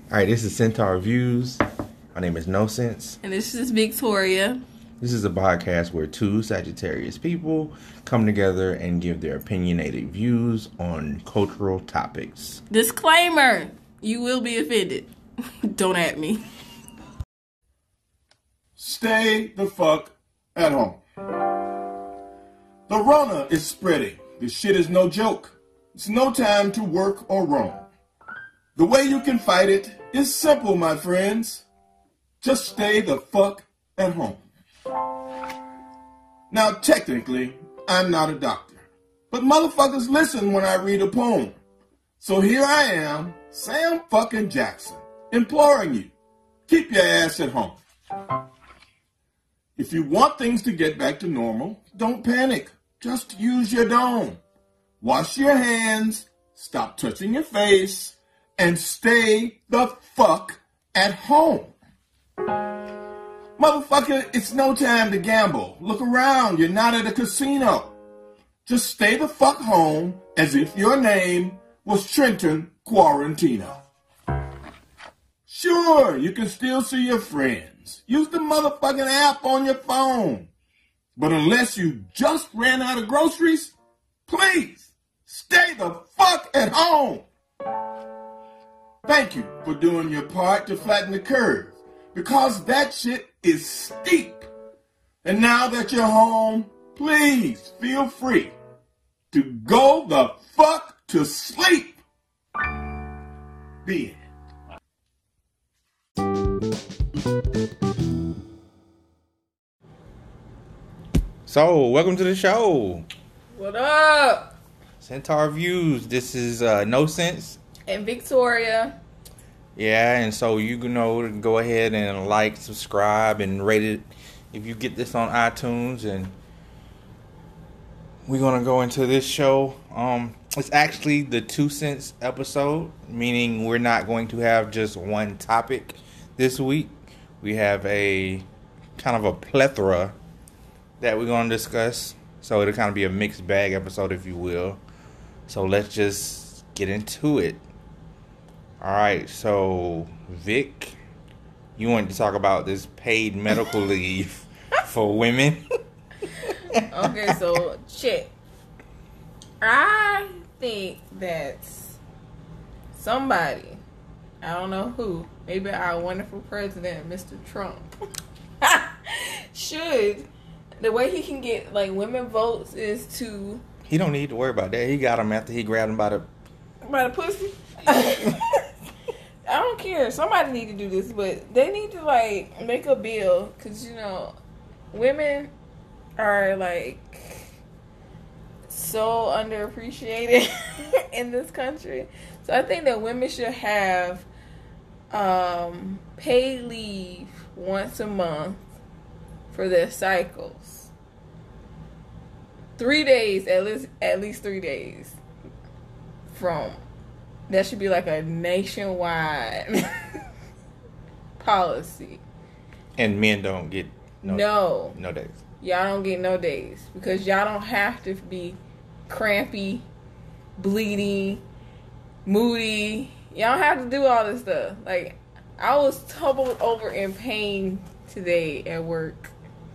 All right, this is Centaur Views. My name is No Sense. And this is Victoria. This is a podcast where two Sagittarius people come together and give their opinionated views on cultural topics. Disclaimer, you will be offended. Don't at me. Stay the fuck at home. The Rona is spreading. This shit is no joke. It's no time to work or roam. The way you can fight it is simple, my friends. Just stay the fuck at home. Now, technically, I'm not a doctor, but motherfuckers listen when I read a poem. So here I am, Sam fucking Jackson, imploring you, keep your ass at home. If you want things to get back to normal, don't panic. Just use your dome. Wash your hands, stop touching your face, and stay the fuck at home. Motherfucker, it's no time to gamble. Look around, you're not at a casino. Just stay the fuck home as if your name was Trenton Quarantino. Sure, you can still see your friends. Use the motherfucking app on your phone. But unless you just ran out of groceries, please stay the fuck at home. Thank you for doing your part to flatten the curve, because that shit is steep. And now that you're home, please feel free to go the fuck to sleep. The end. So, welcome to the show. What up? Centaur Views. This is No Sense. And Victoria. Yeah, and so you know, go ahead and like, subscribe, and rate it if you get this on iTunes. And we're gonna go into this show. It's actually the 2 cents episode, meaning we're not going to have just one topic this week. We have a kind of a plethora that we're gonna discuss. So it'll kind of be a mixed bag episode, if you will. So let's just get into it. All right, so Vic, you wanted to talk about this paid medical leave for women. Okay, so shit. I think that somebody, I don't know who, maybe our wonderful president, Mr. Trump, should, the way he can get like women votes is to. He don't need to worry about that. He got him after he grabbed him by the pussy. I don't care. Somebody need to do this, but they need to like make a bill, because you know, women are like so underappreciated in this country. So I think that women should have paid leave once a month for their cycles. 3 days, at least 3 days from. That should be like a nationwide policy. And men don't get no days. Y'all don't get no days, because y'all don't have to be crampy, bleeding, moody. Y'all don't have to do all this stuff. Like, I was tumbled over in pain today at work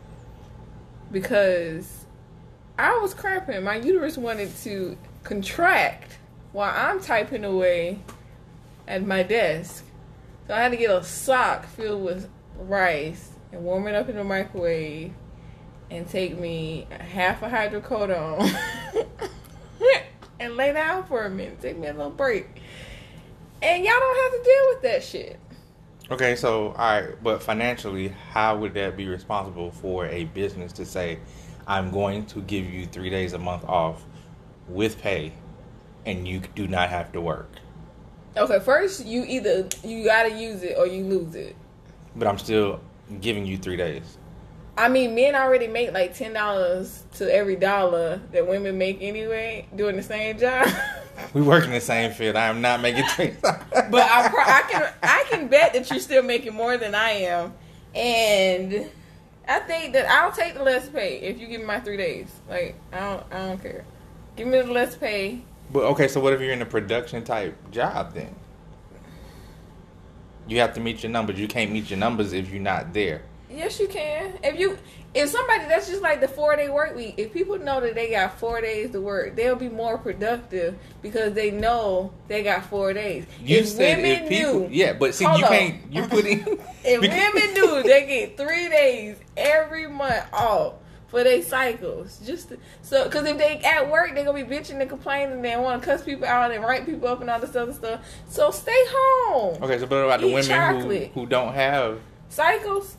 because I was cramping. My uterus wanted to contract while I'm typing away at my desk. So I had to get a sock filled with rice and warm it up in the microwave and take me half a hydrocodone and lay down for a minute. Take me a little break. And y'all don't have to deal with that shit. Okay, so, alright, but financially, how would that be responsible for a business to say, I'm going to give you 3 days a month off with pay, and you do not have to work? Okay, first, you gotta use it or you lose it. But I'm still giving you 3 days. I mean, men already make like $10 to every dollar that women make anyway, doing the same job. We work in the same field. I am not making $3. But I can bet that you're still making more than I am. And I think that I'll take the less pay if you give me my 3 days. Like, I don't care. Give me the less pay. But okay, so what if you're in a production type job then? You have to meet your numbers. You can't meet your numbers if you're not there. Yes, you can. If somebody, that's just like the 4-day work week. If people know that they got 4 days to work, they'll be more productive because they know they got 4 days. You if said women if people, knew, yeah, but see, hold you on. can't. You put in. If women knew they get 3 days every month off for their cycles, because if they at work, they're gonna be bitching and complaining and want to cuss people out and write people up and all this other stuff. So stay home. Okay, so what about the Eat women chocolate. who don't have Cycles?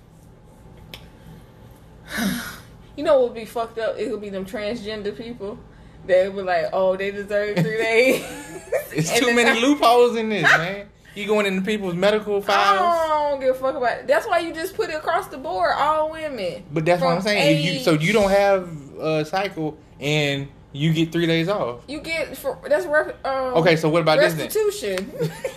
You know what would be fucked up? It would be them transgender people. They would be like, oh, they deserve 3 days. It's And too then many loopholes in this, man. You going into people's medical files. I don't give a fuck about it. That's why you just put it across the board, all women. But that's what I'm From saying. age- So you don't have a cycle and you get 3 days off. You get Okay, so what about this then? restitution.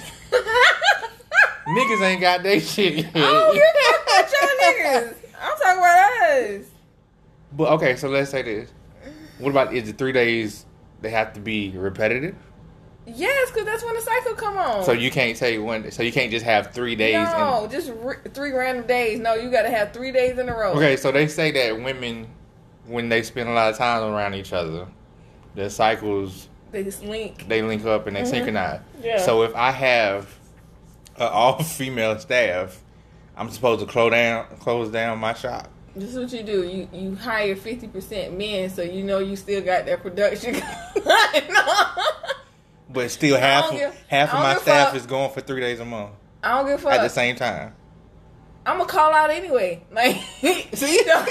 Niggas ain't got their shit. I don't give a fuck about y'all niggas. I'm talking about us. But okay, so let's say this. What about, is it 3 days they have to be repetitive? Yes, because that's when the cycle come on. So you can't say one. So you can't just have 3 days. No, just 3 random days. No, you got to have 3 days in a row. Okay, so they say that women, when they spend a lot of time around each other, their cycles, They just link. they link up and they synchronize. Yeah. So if I have an all-female staff, I'm supposed to close down my shop. This is what you do. You hire 50% men, so you know you still got that production going on. But still, half of my staff is going for 3 days a month I don't give a fuck. at the same time. I'm gonna call out anyway. Like, so you know,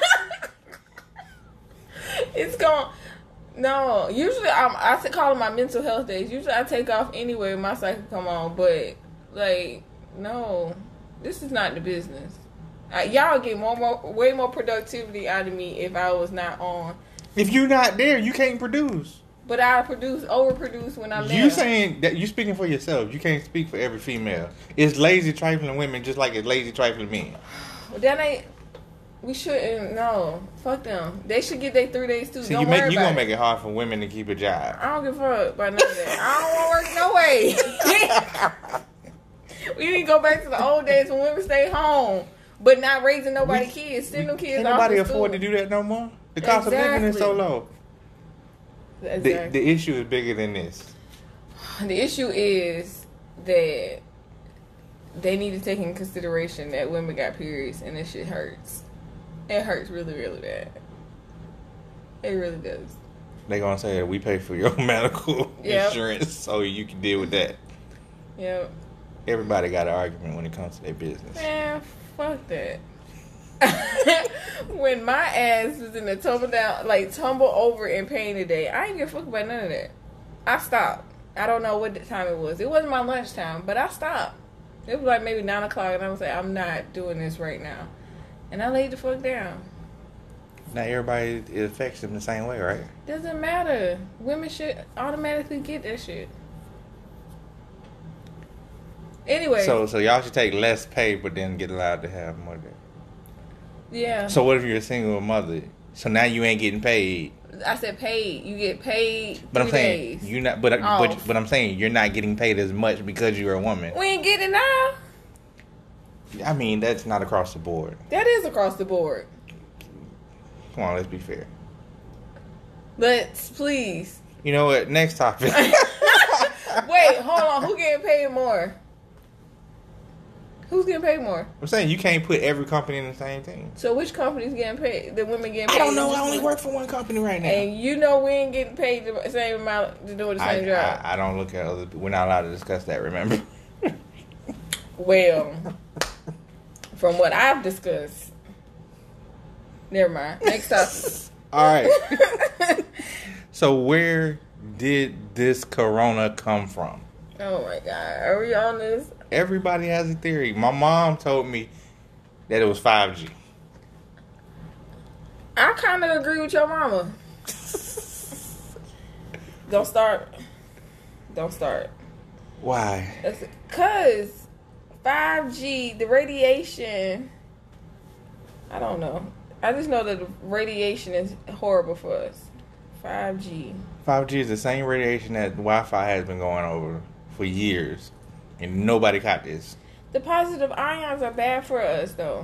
it's going. No, usually I call them my mental health days. Usually I take off anyway when my cycle come on. But like, no, this is not the business. Y'all get way more productivity out of me if I was not on. If you're not there, you can't produce. But I overproduce when I'm there. You saying that you speaking for yourself. You can't speak for every female. It's lazy trifling women just like it's lazy trifling men. But that ain't. We shouldn't. No, fuck them. They should get their 3 days too. See, Don't you worry about gonna it. make it hard for women to keep a job. I don't give a fuck about none of that. I don't want to work no way. We need to go back to the old days when women stay home, but not raising nobody kids. Send them kids Can't off nobody to afford to school. do that no more. The cost of living is so Exactly. low. Exactly. The issue is bigger than this. The issue is that they need to take in consideration that women got periods and this shit hurts. It hurts really, really bad. It really does. They gonna say that we pay for your medical Yep. insurance so you can deal with that. Yep. Everybody got an argument when it comes to their business. Man, fuck that. When my ass was in the tumble over in pain today, I ain't give a fuck about none of that. I stopped. I don't know what the time it was. It wasn't my lunchtime, but I stopped. It was like maybe 9 o'clock, and I was like, I'm not doing this right now. And I laid the fuck down. Not everybody, it affects them the same way, right? Doesn't matter. Women should automatically get that shit. Anyway. So y'all should take less pay, but then get allowed to have more. Yeah. So what if you're a single mother? So now you ain't getting paid. I said paid. You get paid. But I'm 3 saying days. you're not. But I'm saying you're not getting paid as much because you're a woman. We ain't getting it now. I mean, that's not across the board. That is across the board. Come on, let's be fair. Let's please. You know what? Next topic. Wait, hold on. Who getting paid more? Who's getting paid more? I'm saying you can't put every company in the same thing. So which company's getting paid? The women getting paid? I don't know. I only work for one company right now. And you know we ain't getting paid the same amount to do the same job. I don't look at other people. We're not allowed to discuss that, remember? Well, from what I've discussed. Never mind. Next topic. All right. So where did this corona come from? Oh my God. Are we on this? Everybody has a theory. My mom told me that it was 5G. I kind of agree with your mama. Don't start. Don't start. Why? Because 5G, the radiation, I don't know. I just know that the radiation is horrible for us. 5G. 5G is the same radiation that Wi-Fi has been going over for years. And nobody caught this. The positive ions are bad for us, though.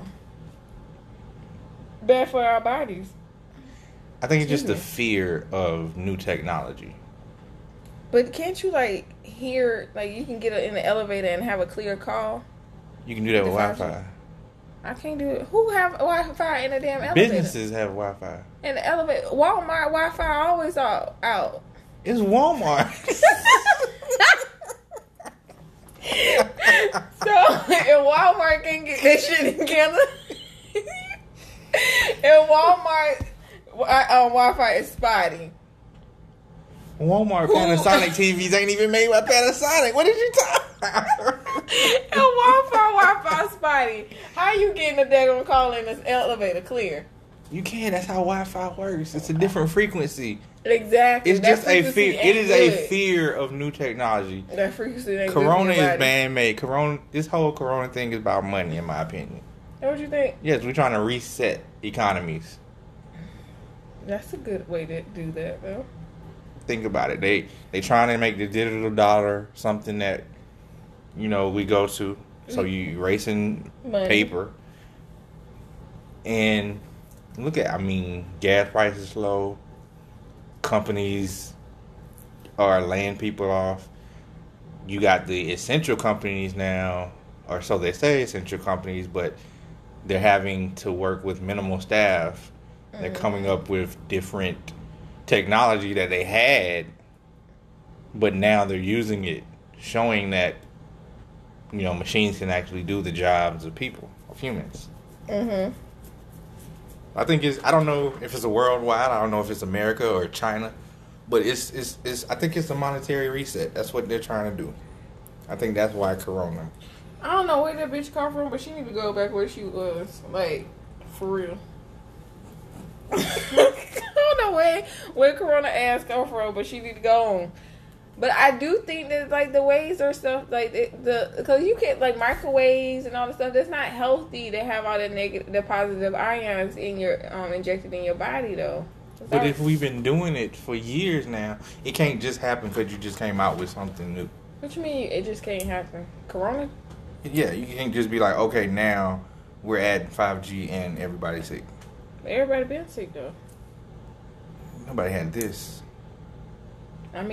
Bad for our bodies. I think it's just the fear of new technology. But can't you, like, hear, like, you can get in the elevator and have a clear call? You can do that with Wi-Fi. I can't do it. Who have Wi-Fi in the damn elevator? Businesses have Wi-Fi. In the elevator. Walmart Wi-Fi always out. It's Walmart. So, if Walmart can get this shit together, if Walmart Wi-Fi is spotty. Walmart Panasonic TVs ain't even made by Panasonic. What did you talk about? If Wi-Fi spotty, how you getting the daggone call in this elevator clear? You can't. That's how Wi-Fi works. It's a different frequency. Exactly. It's just a fear. It is a fear of new technology. That frequency ain't Corona is man-made. This whole Corona thing is about money, in my opinion. What you think? Yes, we're trying to reset economies. That's a good way to do that, though. Think about it. They trying to make the digital dollar something that, we go to. So you erasing money. Paper. And look at, gas prices low. Companies are laying people off. You got the essential companies now, or so they say, essential companies, but they're having to work with minimal staff. They're coming up with different technology that they had, but now they're using it, showing that, machines can actually do the jobs of people, of humans. Mm-hmm. I think I don't know if it's a worldwide, I don't know if it's America or China, but I think it's a monetary reset. That's what they're trying to do. I think that's why Corona. I don't know where that bitch come from, but she need to go back where she was. Like, for real. I don't know where Corona ass come from, but she need to go on. But I do think that, like, the ways or stuff, like, because you can, like, microwaves and all the stuff, that's not healthy to have all the positive ions in your, injected in your body, though. But if we've been doing it for years now, it can't just happen because you just came out with something new. What you mean it just can't happen? Corona? Yeah, you can't just be like, okay, now we're at 5G and everybody's sick. Everybody been sick, though. Nobody had this. All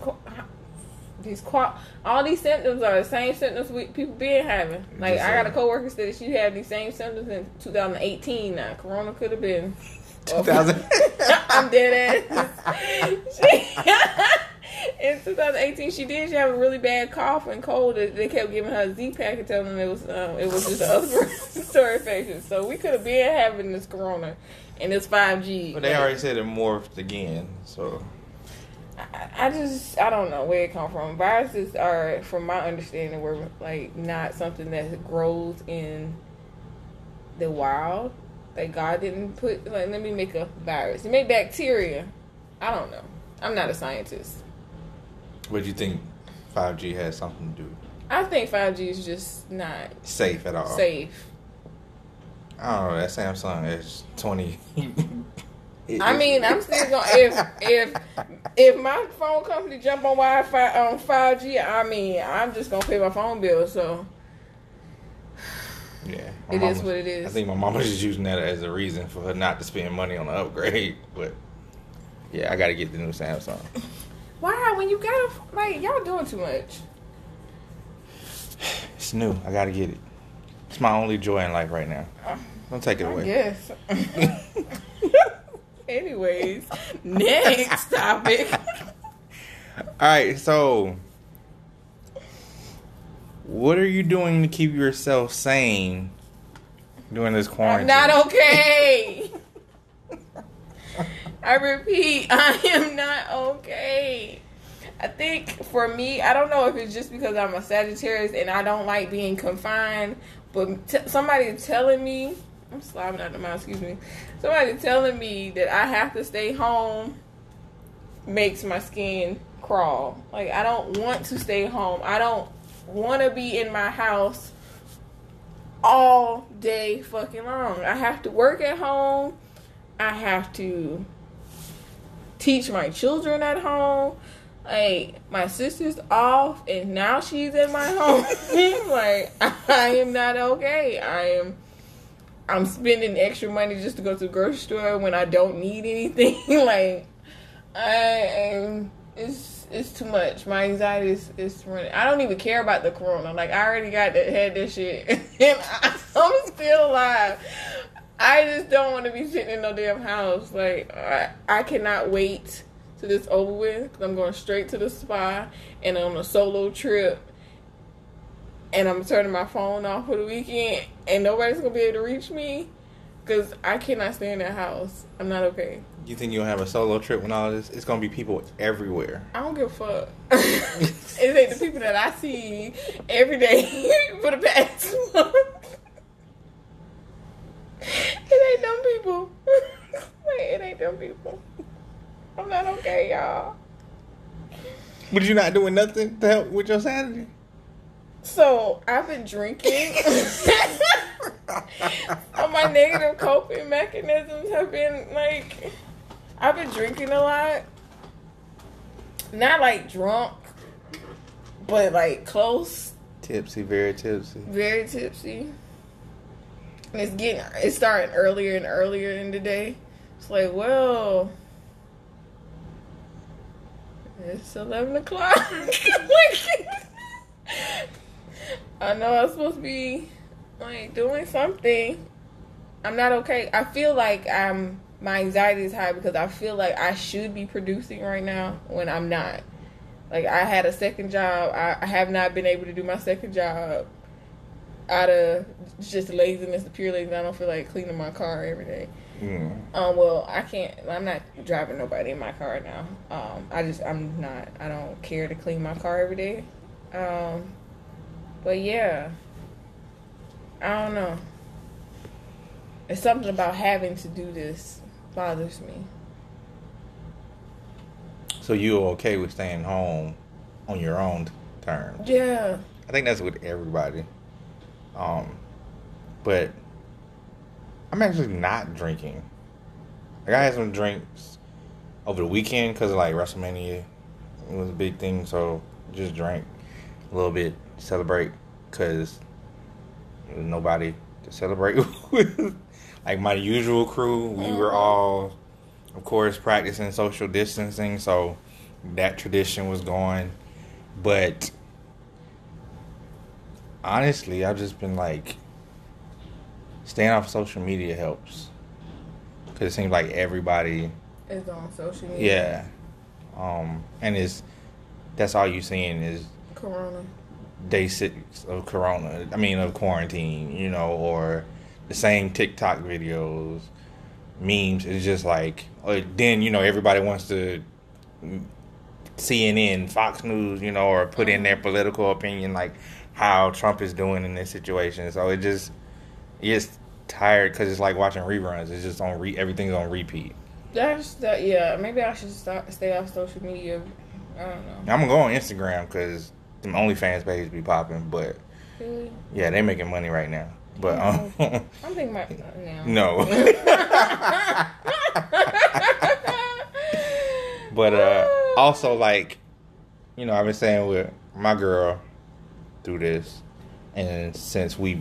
these symptoms are the same symptoms people been having. Like, I got a coworker said she had these same symptoms in 2018. Now, Corona could have been 2000. I'm dead ass. In 2018, she had a really bad cough and cold. They kept giving her a Z-Pack and telling them it was just an upper respiratory infection. So we could have been having this Corona and this 5G. But they already said it morphed again, so. I don't know where it come from. Viruses are, from my understanding, were like not something that grows in the wild. Like, God didn't put, like, let me make a virus. He made bacteria. I don't know. I'm not a scientist. What do you think 5G has something to do? I think 5G is just not safe at all. Safe. I don't know. That Samsung S20. I'm still going. If my phone company jump on Wi-Fi on 5G, I'm just gonna pay my phone bill. So yeah, it is what it is. I think my mama is using that as a reason for her not to spend money on an upgrade. But yeah, I got to get the new Samsung. Why? When you got y'all doing too much. It's new. I got to get it. It's my only joy in life right now. Don't take it away. Yes. Anyways, next topic. All right, so what are you doing to keep yourself sane during this quarantine? I'm not okay. I repeat, I am not okay. I think for me, I don't know if it's just because I'm a Sagittarius and I don't like being confined, but somebody telling me, I'm slobbing out the mouth, excuse me. Somebody telling me that I have to stay home makes my skin crawl. Like, I don't want to stay home. I don't want to be in my house all day fucking long. I have to work at home. I have to teach my children at home. Like, my sister's off, and now she's in my home. Like, I am not okay. I'm spending extra money just to go to the grocery store when I don't need anything. Like, it's too much. My anxiety is running. I don't even care about the corona. Like, I already had this shit, and I'm still alive. I just don't want to be sitting in no damn house. Like, I cannot wait till this over with, because I'm going straight to the spa and on a solo trip, and I'm turning my phone off for the weekend, and nobody's going to be able to reach me, because I cannot stay in that house. I'm not okay. You think you'll have a solo trip when all this? It's going to be people everywhere. I don't give a fuck. It ain't the people that I see every day for the past month. It ain't them people. It ain't them people. I'm not okay, y'all. But you not doing nothing to help with your sanity? So, I've been drinking. So my negative coping mechanisms have been, like, I've been drinking a lot. Not, like, drunk, but, like, close. Tipsy, very tipsy. Very tipsy. And it's starting earlier and earlier in the day. It's like, well, it's 11 o'clock. Like, I know I'm supposed to be, like, doing something. I'm not okay. I feel like my anxiety is high because I feel like I should be producing right now when I'm not. Like, I had a second job. I have not been able to do my second job out of just laziness, pure laziness. I don't feel like cleaning my car every day. Well, I can't. I'm not driving nobody in my car now. I'm not. I don't care to clean my car every day. But yeah, I don't know. It's something about having to do this bothers me. So you're okay with staying home on your own terms? Yeah. I think that's with everybody. But I'm actually not drinking. Like, I had some drinks over the weekend because, like, WrestleMania was a big thing, so just drank a little bit, celebrate, because there was nobody to celebrate with. Like, my usual crew, we were all, of course, practicing social distancing, so that tradition was going. But honestly, I've just been, like, staying off social media helps. Because it seems like everybody is on social media. Yeah. And that's all you're seeing is Corona. Day 6 of Corona. I mean, of quarantine, you know, or the same TikTok videos, memes. It's just like, then, you know, everybody wants to CNN, Fox News, you know, or put in their political opinion, like how Trump is doing in this situation. So it's tired because it's like watching reruns. It's just everything's on repeat. Yeah. Maybe I should stay off social media. I don't know. I'm gonna go on Instagram because the OnlyFans page be popping, but really? Yeah, they making money right now. But I'm thinking about now. No. But also, like, you know, I've been saying with my girl through this, and since we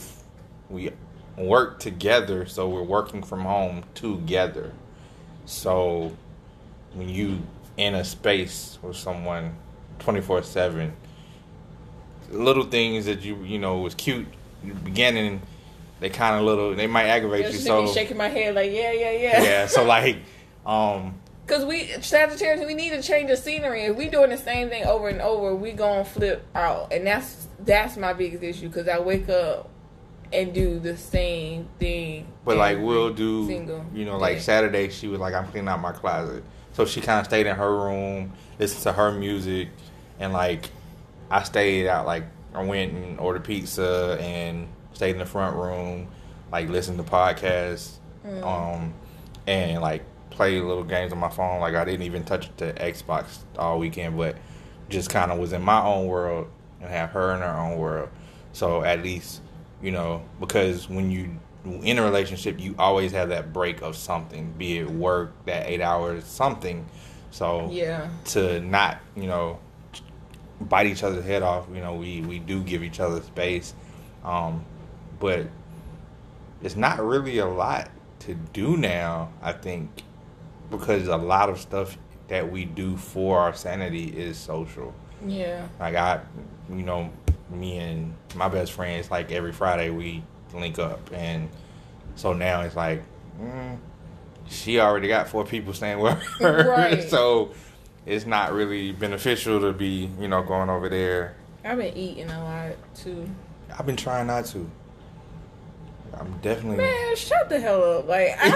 work together, so we're working from home together. So when you in a space with someone 24/7, little things that you know was cute in the beginning, they kind of they might aggravate you. So be shaking my head like yeah. Yeah, so like because we Sagittarius, we need to change the scenery. If we doing the same thing over and over, we gonna flip out, and that's my biggest issue. Because I wake up and do the same thing. But like we'll do, you know, like Saturday, she was like, I'm cleaning out my closet, so she kind of stayed in her room, listened to her music, and like I stayed out. Like I went and ordered pizza and stayed in the front room, like listened to podcasts, and like played little games on my phone. Like I didn't even touch the Xbox all weekend, but just kind of was in my own world and have her in her own world. So at least, you know, because when you in a relationship, you always have that break of something, be it work, that 8 hours, something. So Yeah. to not, bite each other's head off, we do give each other space. But it's not really a lot to do now, I think, because a lot of stuff that we do for our sanity is social. Yeah. Like me and my best friends, like every Friday we link up, and so now it's like, she already got 4 people staying with her, Right. So it's not really beneficial to be, going over there. I've been eating a lot too. I've been trying not to. I'm definitely. Man, shut the hell up! Like I'm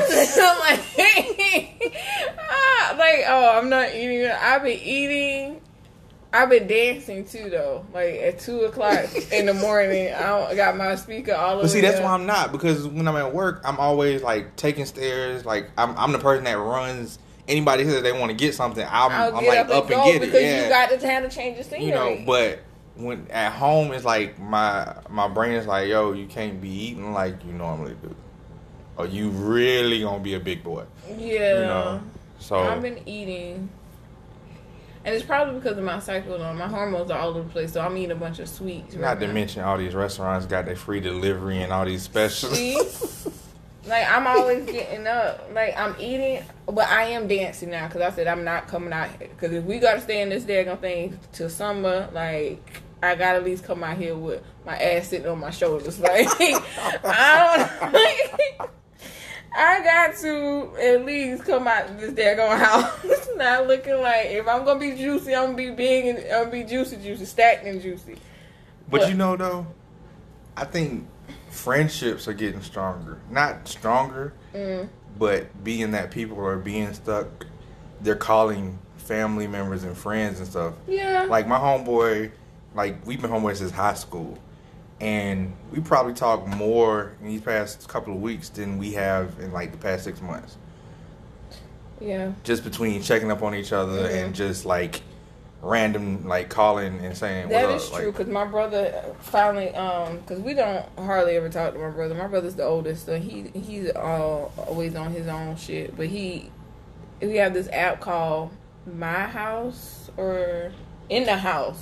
I'm not eating. I've been eating. I've been dancing too, though. Like at 2:00 in the morning, I got my speaker all over. But see, that's why I'm not, because when I'm at work, I'm always like taking stairs. Like I'm the person that runs. Anybody says they want to get something, I'm like up and get it. Because yeah. you got the time to change the scenery. But when at home, it's like my brain is like, yo, you can't be eating like you normally do, or you really gonna be a big boy. Yeah. So I've been eating, and it's probably because of my cycle. My hormones are all over the place, so I'm eating a bunch of sweets. Not to mention all these restaurants got their free delivery and all these specials. See? Like I'm always getting up. Like I'm eating, but I am dancing now because I said I'm not coming out here. Because if we gotta stay in this daggone thing till summer, like. I gotta at least come out here with my ass sitting on my shoulders. Like, I got to at least come out this daggone house. Not looking like, if I'm gonna be juicy, I'm gonna be big and I'm gonna be juicy, stacked and juicy. But though, I think friendships are getting stronger. Not stronger, but being that people are being stuck, they're calling family members and friends and stuff. Yeah. Like my homeboy. Like, we've been homeboys since high school, and we probably talk more in these past couple of weeks than we have in, like, the past 6 months. Yeah. Just between checking up on each other and just, like, random, like, calling and saying, that what is up? true, because my brother finally, because we don't hardly ever talk to my brother. My brother's the oldest, so he's always on his own shit. But we have this app called My House, or In the House.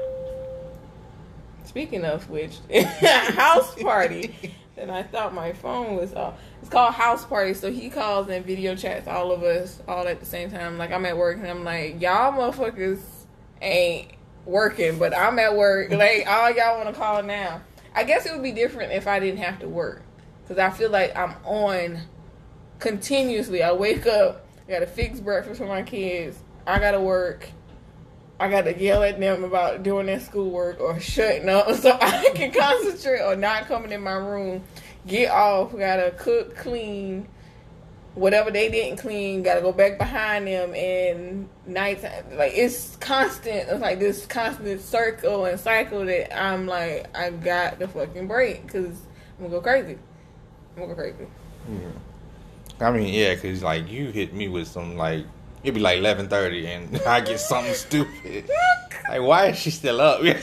Speaking of which, house party. And I thought my phone was off. It's called House Party. So he calls and video chats all of us all at the same time. Like I'm at work and I'm like, y'all motherfuckers ain't working, but I'm at work. Like all y'all want to call now. I guess it would be different if I didn't have to work, because I feel like I'm on continuously. I wake up, I got to fix breakfast for my kids. I got to work. I got to yell at them about doing their schoolwork or shutting up so I can concentrate or not coming in my room. Get off. Got to cook, clean. Whatever they didn't clean, got to go back behind them. And nighttime, like, it's constant. It's like this constant circle and cycle that I'm like, I got to fucking break, because I'm going to go crazy. Yeah. I mean, yeah, because, like, you hit me with some, like, it'd be like 11:30 and I get something stupid. Like, why is she still up? Then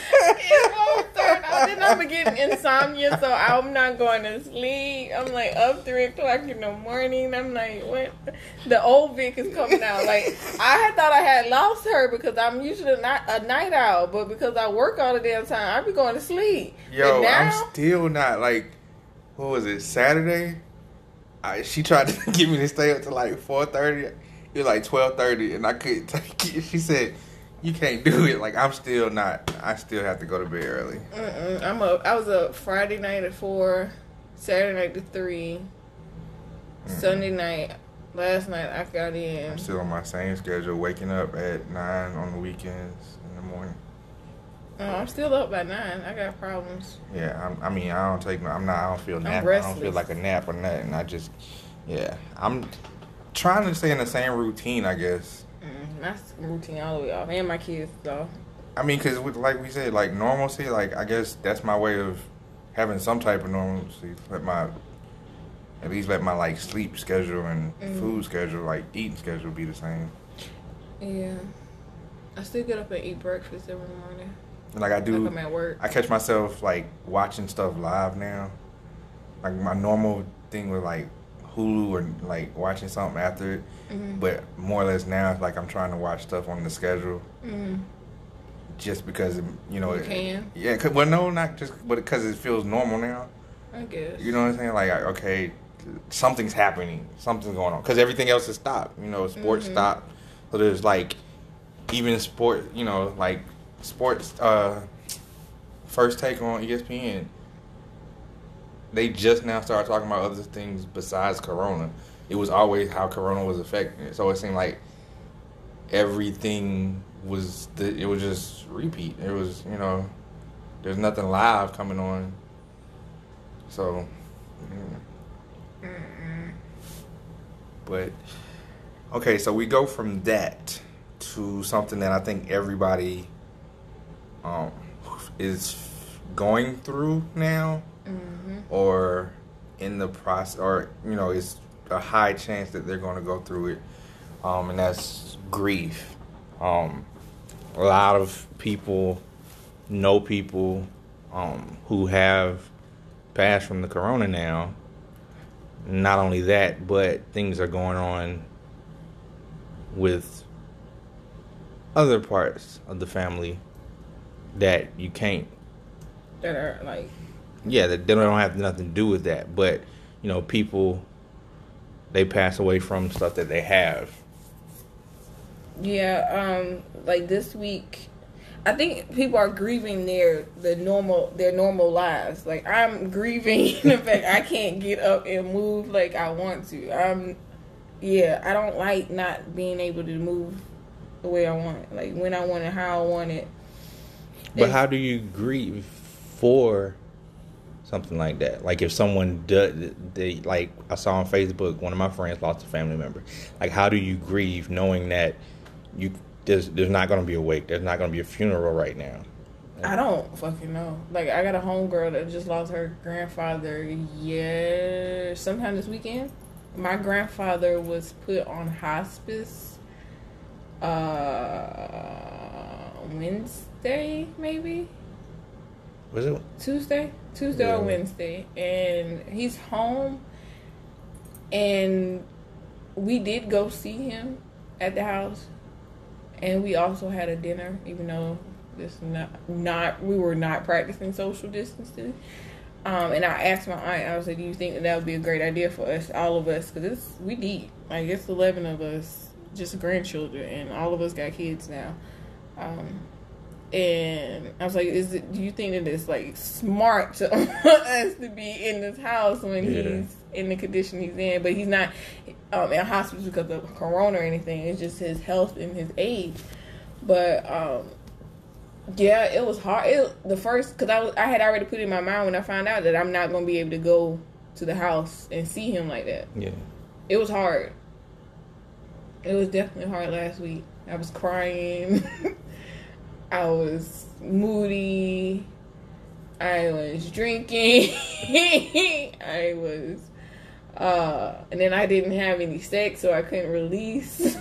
I'm getting insomnia, so I'm not going to sleep. I'm like up 3 o'clock in the morning. I'm like, what? The old Vic is coming out. Like, I had thought I had lost her because I'm usually not a night owl, but because I work all the damn time, I be going to sleep. Yo, now, I'm still not, like, what was it, Saturday? She tried to get me to stay up to like 4:30. It was like 12:30, and I couldn't take it. She said, "You can't do it." Like, I'm still not. I still have to go to bed early. I'm up. I was up Friday night at 4, Saturday night at 3, Sunday night. Last night I got in. I'm still on my same schedule, waking up at 9 on the weekends in the morning. Oh, I'm still up by 9. I got problems. Yeah, I mean, I don't feel nap. I don't feel like a nap or nothing. I'm trying to stay in the same routine, I guess. That's routine all the way off. And my kids, though. I mean, because like we said, like normalcy, like I guess that's my way of having some type of normalcy. At least let my like sleep schedule and food schedule, like eating schedule, be the same. Yeah, I still get up and eat breakfast every morning. Like I do. Like I'm at work. I catch myself like watching stuff live now. Like my normal thing was like Hulu or like watching something after it. But more or less now, it's like I'm trying to watch stuff on the schedule. Just because, you know. You can? Yeah, well, no, not just, but because it feels normal now. I guess. You know what I'm saying? Like, okay, something's happening. Something's going on. Because everything else is stopped. You know, sports stopped. So there's like, even sport, you know, like sports, First Take on ESPN. They just now started talking about other things besides Corona. It was always how Corona was affecting it. So it seemed like everything was, it was just repeat. It was, you know, there's nothing live coming on. So, but, okay, so we go from that to something that I think everybody is going through now, or in the process, or, you know, it's a high chance that they're going to go through it, and that's grief. A lot of people know people who have passed from the corona now. Not only that, but things are going on with other parts of the family that you can't. That are like. Yeah, that they don't have nothing to do with that. But, you know, people, they pass away from stuff that they have. Yeah, like this week, I think people are grieving their normal lives. Like, I'm grieving the fact I can't get up and move like I want to. I don't like not being able to move the way I want it, like when I want it, how I want it. But how do you grieve for something like that? Like if someone like I saw on Facebook, one of my friends lost a family member. Like, how do you grieve knowing that there's not going to be a wake, there's not going to be a funeral right now? I don't fucking know. Like, I got a homegirl that just lost her grandfather sometime this weekend. My grandfather was put on hospice Wednesday, maybe? Was it? Tuesday or Wednesday. And he's home. And we did go see him at the house. And we also had a dinner, even though we were not practicing social distancing. And I asked my aunt, I was like, do you think that would be a great idea for us, all of us? Because we deep. Like, it's 11 of us, just grandchildren, and all of us got kids now. And I was like, do you think that it's, like, smart to us to be in this house when he's in the condition he's in? But he's not in hospital because of corona or anything. It's just his health and his age. But, yeah, it was hard. Because I had already put in my mind when I found out that I'm not going to be able to go to the house and see him like that. Yeah. It was hard. It was definitely hard last week. I was crying. I was moody. I was drinking. I was, and then I didn't have any sex, so I couldn't release.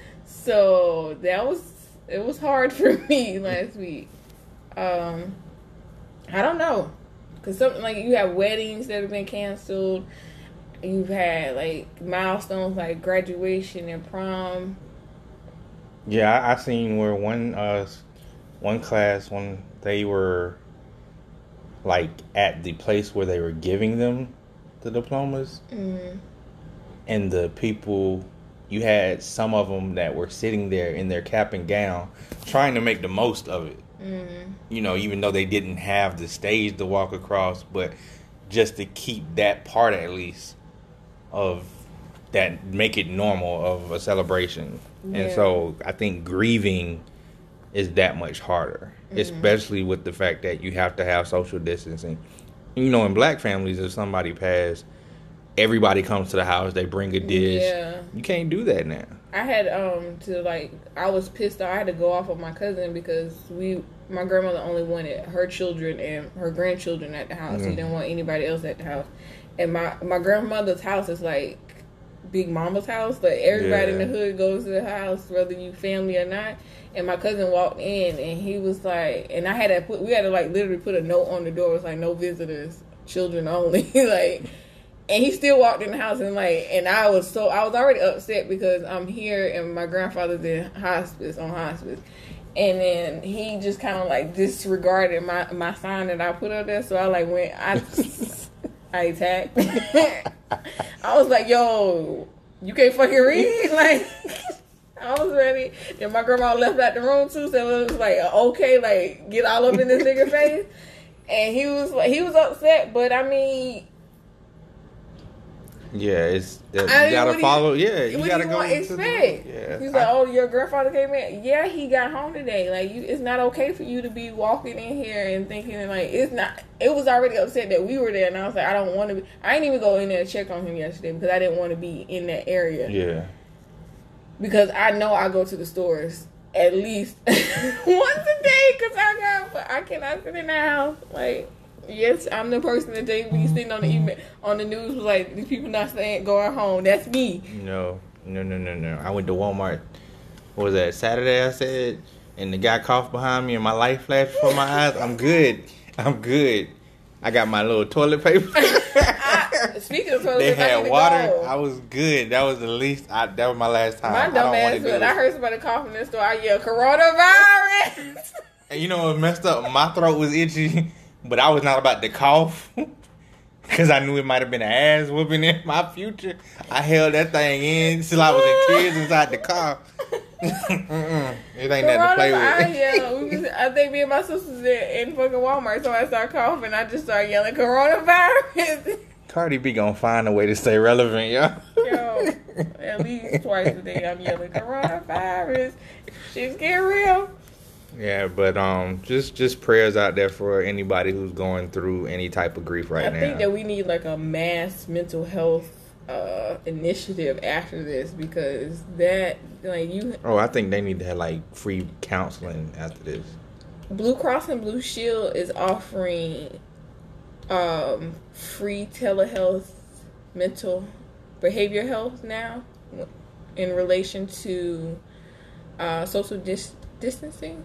So it was hard for me last week. I don't know, cause something like you have weddings that have been canceled. You've had like milestones like graduation and prom. Yeah, I seen where one class, when they were like at the place where they were giving them the diplomas, and the people, you had some of them that were sitting there in their cap and gown trying to make the most of it. You know, even though they didn't have the stage to walk across, but just to keep that part at least of that, make it normal of a celebration. Yeah. And so I think grieving is that much harder, especially with the fact that you have to have social distancing. You know, in black families, if somebody passed, everybody comes to the house, they bring a dish. Yeah. You can't do that now. I had I was pissed off. I had to go off of my cousin because my grandmother only wanted her children and her grandchildren at the house. She didn't want anybody else at the house. And my grandmother's house is like Big Mama's house. Like, everybody in the hood goes to the house, whether you family or not. And my cousin walked in, and he was like, and we had to like literally put a note on the door. It was like, no visitors, children only. Like, And he still walked in the house and I was already upset because I'm here and my grandfather's in hospice. And then he just kind of like disregarded my sign that I put up there. So I I attacked. I was like, yo, you can't fucking read? Like, I was ready. Then my grandma left out the room too. So it was like, okay, like, get all up in this nigga face. And he was upset. But I mean, yeah, you gotta follow. Yeah, you gotta go. Expect. He's like, "Oh, your grandfather came in. Yeah, he got home today. Like, it's not okay for you to be walking in here and thinking like it's not." It was already upset that we were there, and I was like, "I don't want to be." I didn't even go in there to check on him yesterday because I didn't want to be in that area. Yeah. Because I know I go to the stores at least once a day because I cannot sit in the house like. Yes, I'm the person that they be sitting on the news was like these people not going home. That's me. No. I went to Walmart. What was that? Saturday, I said, and the guy coughed behind me, and my light flashed before my eyes. I'm good. I got my little toilet paper. Speaking of toilet they paper, had water. I was good. That was the least. That was my last time. My dumb ass. When I heard somebody coughing in the store, I yelled coronavirus. And you know what messed up? My throat was itchy. But I was not about to cough because I knew it might have been an ass whooping in my future. I held that thing in till I was in tears inside the car. It ain't nothing to play with. I think me and my sisters in fucking Walmart, so I started coughing. I just started yelling coronavirus. Cardi B gonna find a way to stay relevant, yo. Yo, at least twice a day I'm yelling coronavirus. Shit's getting real. Yeah, but just prayers out there for anybody who's going through any type of grief right now. I think that we need like a mass mental health initiative after this because that like you. Oh, I think they need to have like free counseling after this. Blue Cross and Blue Shield is offering free telehealth mental behavior health now in relation to social distancing.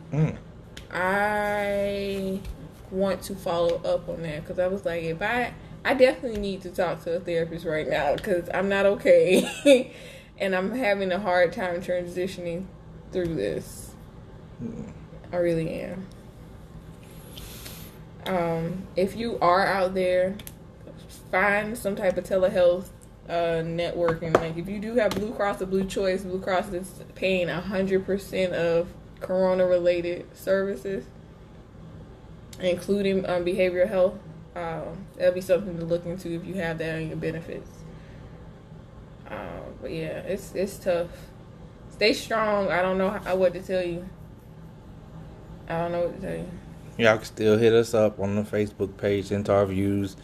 I want to follow up on that because I was like, I definitely need to talk to a therapist right now because I'm not okay and I'm having a hard time transitioning through this. I really am. If you are out there, find some type of telehealth networking. Like if you do have Blue Cross or Blue Choice, Blue Cross is paying 100% of corona-related services, including behavioral health. That'll be something to look into if you have that on your benefits. But yeah, it's tough. Stay strong. I don't know what to tell you. Y'all can still hit us up on the Facebook page, CentaurViews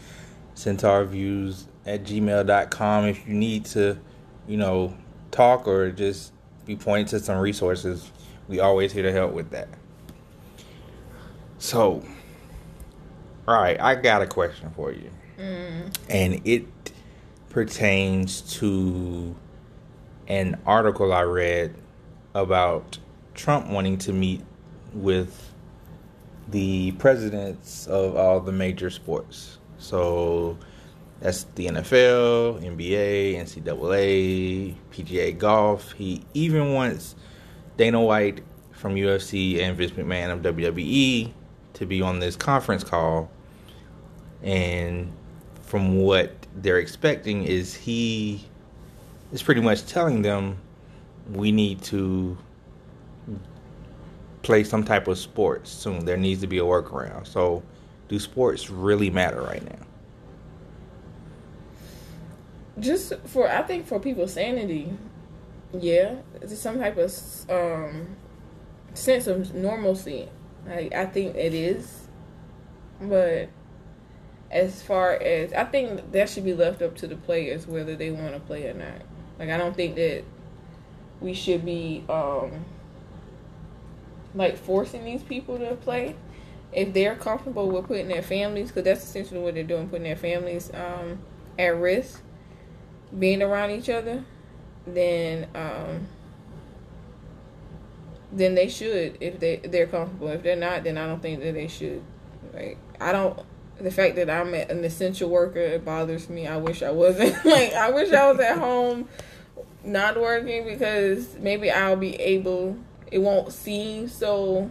at gmail.com if you need to, talk or just be pointed to some resources. We always here to help with that. So, all right, I got a question for you. And it pertains to an article I read about Trump wanting to meet with the presidents of all the major sports. So that's the NFL, NBA, NCAA, PGA Golf. He even wants Dana White from UFC and Vince McMahon of WWE to be on this conference call. And from what they're expecting is he is pretty much telling them we need to play some type of sports soon. There needs to be a workaround. So do sports really matter right now? I think for people's sanity, yeah, it's some type of sense of normalcy. I think it is, but as far as I think that should be left up to the players whether they want to play or not. Like I don't think that we should be forcing these people to play if they're comfortable with putting their families, because that's essentially what they're doing, putting their families at risk, being around each other, then they should if they're comfortable. If they're not, then I don't think that they should. Like the fact that I'm an essential worker, it bothers me. I wish I wasn't. Like, I wish I was at home not working, because maybe I'll be able, it won't seem so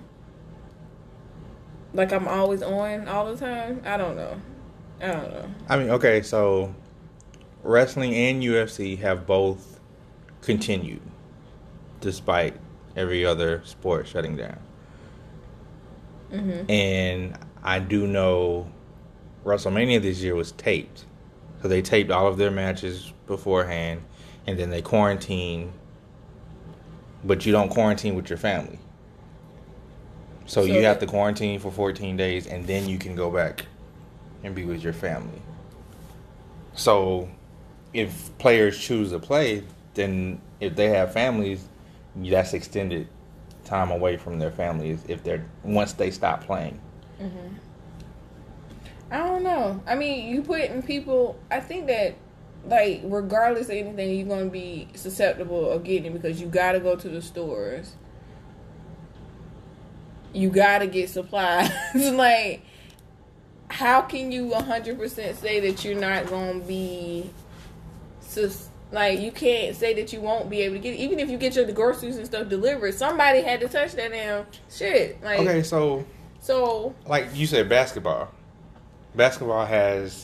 like I'm always on all the time. I don't know. I mean, okay, so wrestling and UFC have both continued despite every other sport shutting down. Mm-hmm. And I do know WrestleMania this year was taped. So they taped all of their matches beforehand, and then they quarantine. But you don't quarantine with your family. So you have to quarantine for 14 days, and then you can go back and be with your family. So if players choose to play, then if they have families, that's extended time away from their families if they're once they stop playing. Mm-hmm. I don't know. I mean, you putting people, I think that, like, regardless of anything, you're going to be susceptible of getting it, because you got to go to the stores. You got to get supplies. Like, how can you 100% say that you're not going to be, like, you can't say that you won't be able to get it. Even if you get your groceries and stuff delivered, somebody had to touch that damn shit. Like, okay, so like you said, basketball has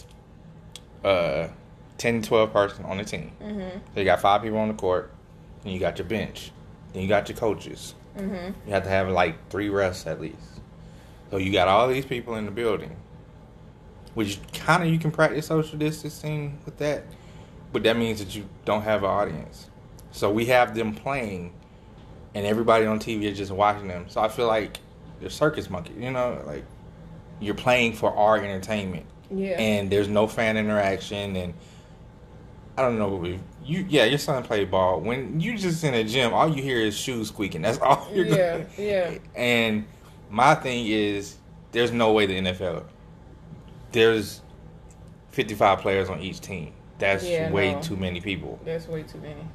10, 12 person on the team. Mm-hmm. So you got 5 people on the court, and you got your bench, then you got your coaches. Mm-hmm. You have to have like 3 refs at least. So you got all these people in the building, which kind of you can practice social distancing with that, but that means that you don't have an audience. So we have them playing, and everybody on TV is just watching them. So I feel like the circus monkey, you know, like you're playing for our entertainment. Yeah. And there's no fan interaction, and I don't know. Your son played ball. When you just in a gym, all you hear is shoes squeaking. That's all you're going. Yeah. And my thing is, there's no way the NFL. There's 55 players on each team. That's way too many people. That's way too many.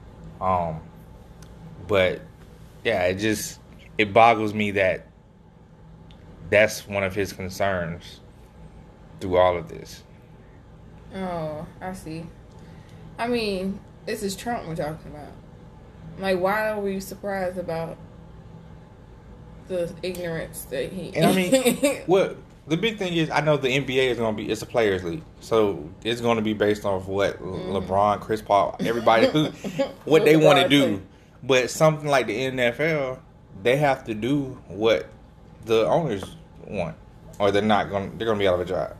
But yeah, it boggles me that that's one of his concerns through all of this. Oh, I see. I mean, this is Trump we're talking about. Like, why are we surprised about the ignorance that he... And I mean, what the big thing is, I know the NBA is going to be, it's a players league. So it's going to be based off what LeBron, Chris Paul, everybody, what they want to do. But something like the NFL, they have to do what the owners want, or they're going to be out of a job.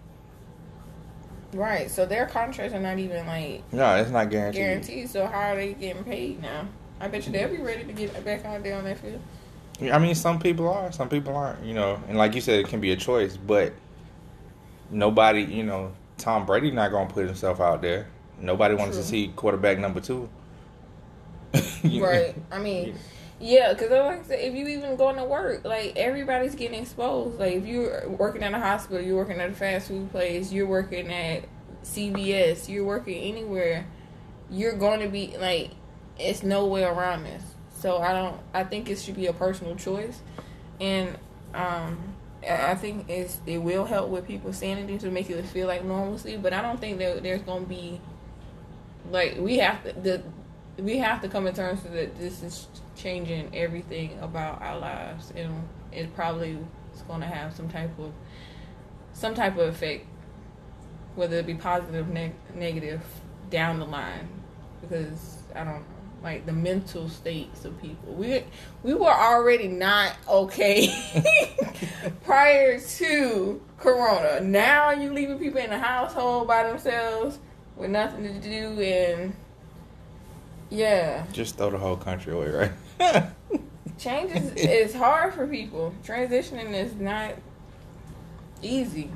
Right, so their contracts are not even like... No, it's not guaranteed. So how are they getting paid now? I bet you they'll be ready to get back out there on that field. I mean, some people are, some people aren't, you know. And like you said, it can be a choice, but nobody, you know, Tom Brady not going to put himself out there. Nobody wants to see quarterback number 2. Right. I mean... Yeah, because like I said, if you even going to work, like, everybody's getting exposed. Like, if you're working at a hospital, you're working at a fast food place, you're working at CVS, you're working anywhere, you're going to be, like, it's no way around this. So I think it should be a personal choice. And I think it will help with people's sanity to make it feel like normalcy. But I don't think that there's going to be, like, we have to come to terms with that this is changing everything about our lives, and it probably is going to have some type of effect, whether it be positive, negative, down the line, because I don't know, like the mental states of people. We were already not okay prior to Corona. Now you leaving people in the household by themselves with nothing to do, and yeah. Just throw the whole country away, right? Change is hard for people. Transitioning is not easy.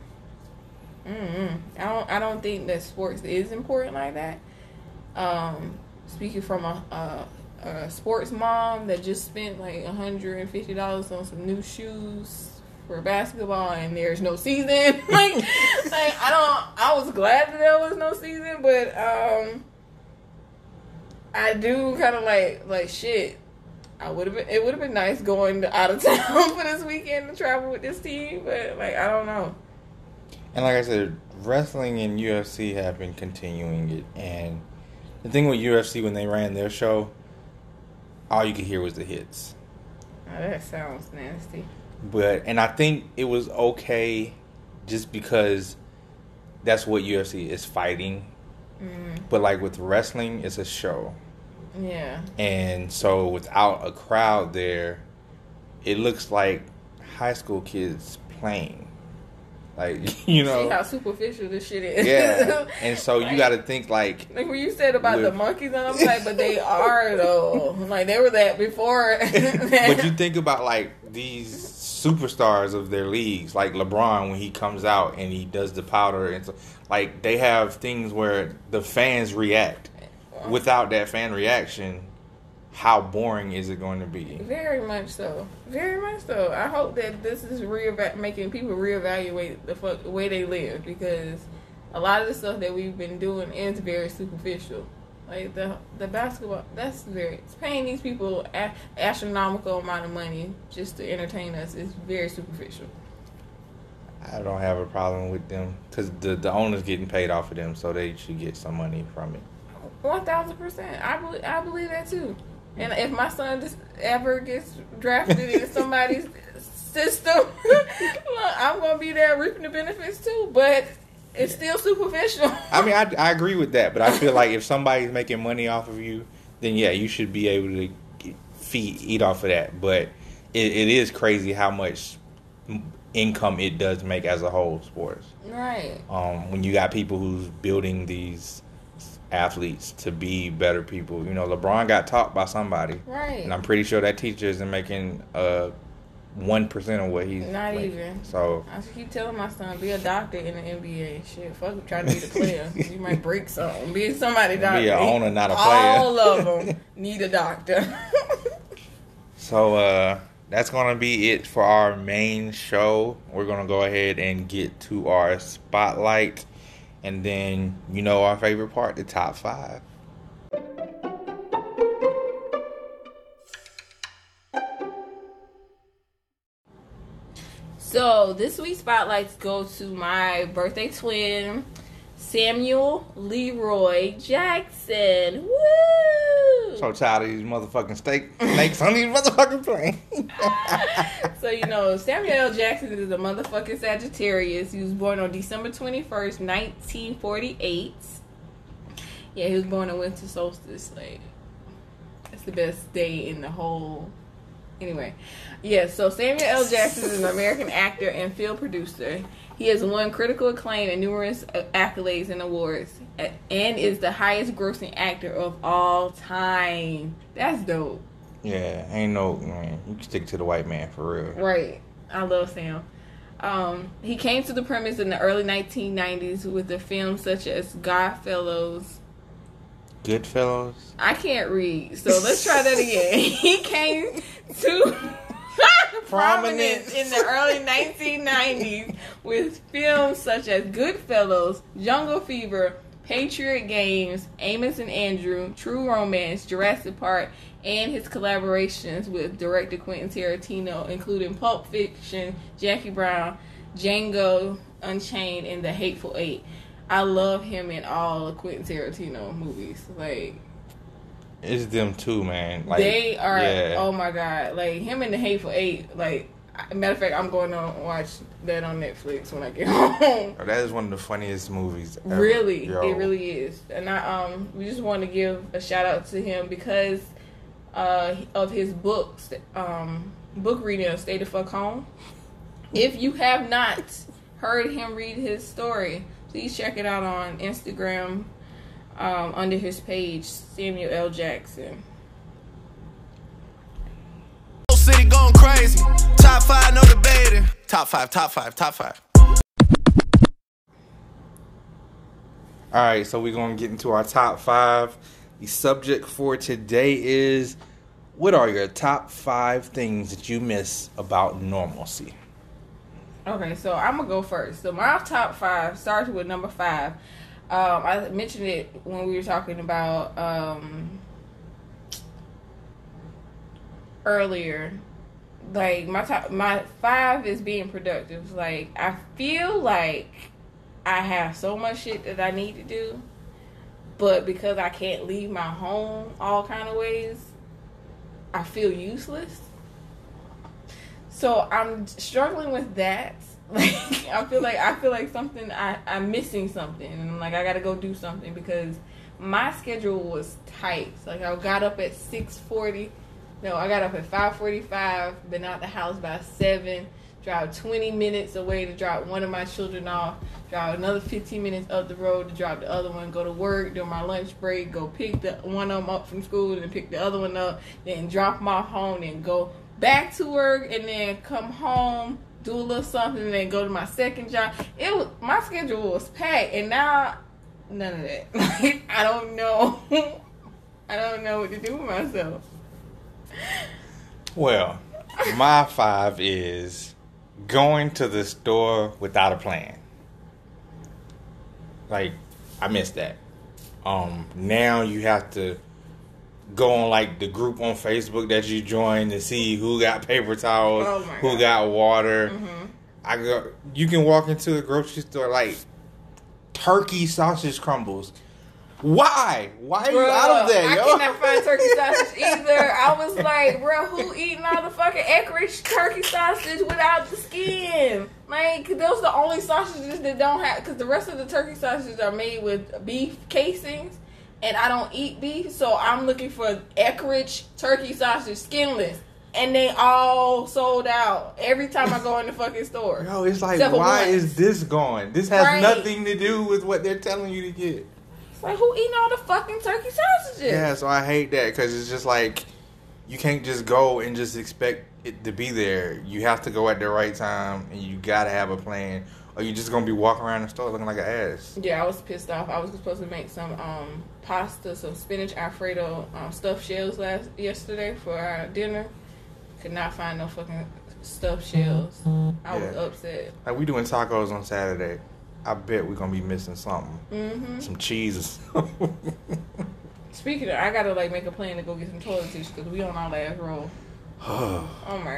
I don't think that sports is important like that. Speaking from a sports mom that just spent like $150 on some new shoes for basketball, and there's no season. I was glad that there was no season, but I do kind of like shit. It would have been nice going out of town for this weekend to travel with this team, but like I don't know. And like I said, wrestling and UFC have been continuing it. And the thing with UFC, when they ran their show, all you could hear was the hits. Oh, that sounds nasty. And I think it was okay just because that's what UFC is fighting. But like with wrestling, it's a show. Yeah. And so without a crowd there, it looks like high school kids playing. Like, you know. See how superficial this shit is. Yeah. And so like, you got to think like when you said about the monkeys, and I'm like, but they are though. Like they were that before. But you think about like these superstars of their leagues, like LeBron when he comes out and he does the powder, and so, like they have things where the fans react. Without that fan reaction, how boring is it going to be? Very much so. Very much so. I hope that this is making people reevaluate the way they live, because a lot of the stuff that we've been doing is very superficial. Like the basketball, it's paying these people astronomical amount of money just to entertain us is very superficial. I don't have a problem with them because the owner's getting paid off of them, so they should get some money from it. 1,000%. I believe that too. And if my son just ever gets drafted into somebody's system, I'm gonna be there reaping the benefits too. But it's still superficial. I mean, I agree with that, but I feel like if somebody's making money off of you, then yeah, you should be able to eat off of that. But it is crazy how much income it does make as a whole, sports. Right. When you got people who's building these athletes to be better people. You know, LeBron got taught by somebody. Right. And I'm pretty sure that teacher isn't making 1% of what he's not making. even. So I keep telling my son, be a doctor in the NBA. Shit, fuck trying to be the player. You might break something. Be somebody doctor. Be an owner, not a player. All of them need a doctor. So that's gonna be it for our main show. We're gonna go ahead and get to our spotlight. And then, you know, our favorite part, the top 5. So, this week's spotlights go to my birthday twin, Samuel Leroy Jackson. Woo! So tired of these motherfucking snakes on these motherfucking planes. So, you know, Samuel L. Jackson is a motherfucking Sagittarius. He was born on December 21st, 1948. Yeah, he was born on winter solstice. Like, that's the best day in the whole... Anyway. Yeah, so Samuel L. Jackson is an American actor and film producer. He has won critical acclaim and numerous accolades and awards, and is the highest grossing actor of all time. That's dope. Yeah, ain't no, man. You can stick to the white man for real. Right. I love Sam. He came to the premise in the early 1990s with the films such as Goodfellas. Goodfellas? I can't read, so let's try that again. He came to prominence in the early 1990s with films such as Goodfellas, Jungle Fever, Patriot Games, Amos and Andrew, True Romance, Jurassic Park, and his collaborations with director Quentin Tarantino, including Pulp Fiction, Jackie Brown, Django Unchained, and The Hateful Eight. I love him in all of Quentin Tarantino movies. Like, it's them too, man. Like, they are, yeah. Oh my god. Like, him in The Hateful Eight, like, matter of fact, I'm going to watch that on Netflix when I get home. That is one of the funniest movies ever. Really, Yo. it really is. And we just want to give a shout out to him because of his books, book reading of Stay the Fuck Home. If you have not heard him read his story, please check it out on Instagram under his page, Samuel L. Jackson. City going crazy. Top 5, no debating. Top 5, top 5, top 5. All right, so we're going to get into our top 5. The subject for today is, what are your top 5 things that you miss about normalcy? Okay, so I'm going to go first. So my top 5 starts with number 5. I mentioned it when we were talking about earlier. Like, my 5 is being productive. Like, I feel like I have so much shit that I need to do, but because I can't leave my home all kind of ways, I feel useless. So I'm struggling with that. Like I feel like something I'm missing something, and I'm like I gotta go do something because my schedule was tight. So like I got up at 6:40. No, I got up at 5:45. Been out the house by 7. Drive 20 minutes away to drop one of my children off. Drive another 15 minutes up the road to drop the other one. Go to work during my lunch break. Go pick the one of them up from school and pick the other one up. Then drop them off home. Then go back to work and then come home, do a little something, and then go to my second job. My schedule was packed, and now none of that. Like, I don't know. I don't know what to do with myself. Well, my 5 is going to the store without a plan. Like, I missed that. Now you have to go on like the group on Facebook that you joined to see who got paper towels, who got water. Mm-hmm. You can walk into the grocery store like turkey sausage crumbles. Why? Why are you out of that, yo? I cannot find turkey sausage either. I was like, bro, who eating all the fucking Eckrich turkey sausage without the skin? Like, those are the only sausages that don't have, because the rest of the turkey sausages are made with beef casings, and I don't eat beef, so I'm looking for Eckrich turkey sausage skinless. And they all sold out every time I go in the fucking store. Yo, it's like, why is this going? This has nothing to do with what they're telling you to get. It's like, who eating all the fucking turkey sausages? Yeah, so I hate that because it's just like, you can't just go and just expect it to be there. You have to go at the right time, and you gotta have a plan, or you're just gonna be walking around the store looking like an ass. Yeah, I was pissed off. I was supposed to make some pasta, some spinach Alfredo stuffed shells yesterday for our dinner. Could not find no fucking stuffed shells. I was upset. Like, we doing tacos on Saturday. I bet we're gonna be missing something. Mm-hmm. Some cheese. Speaking of, I gotta like make a plan to go get some toilet tissue because we on our last roll. Oh my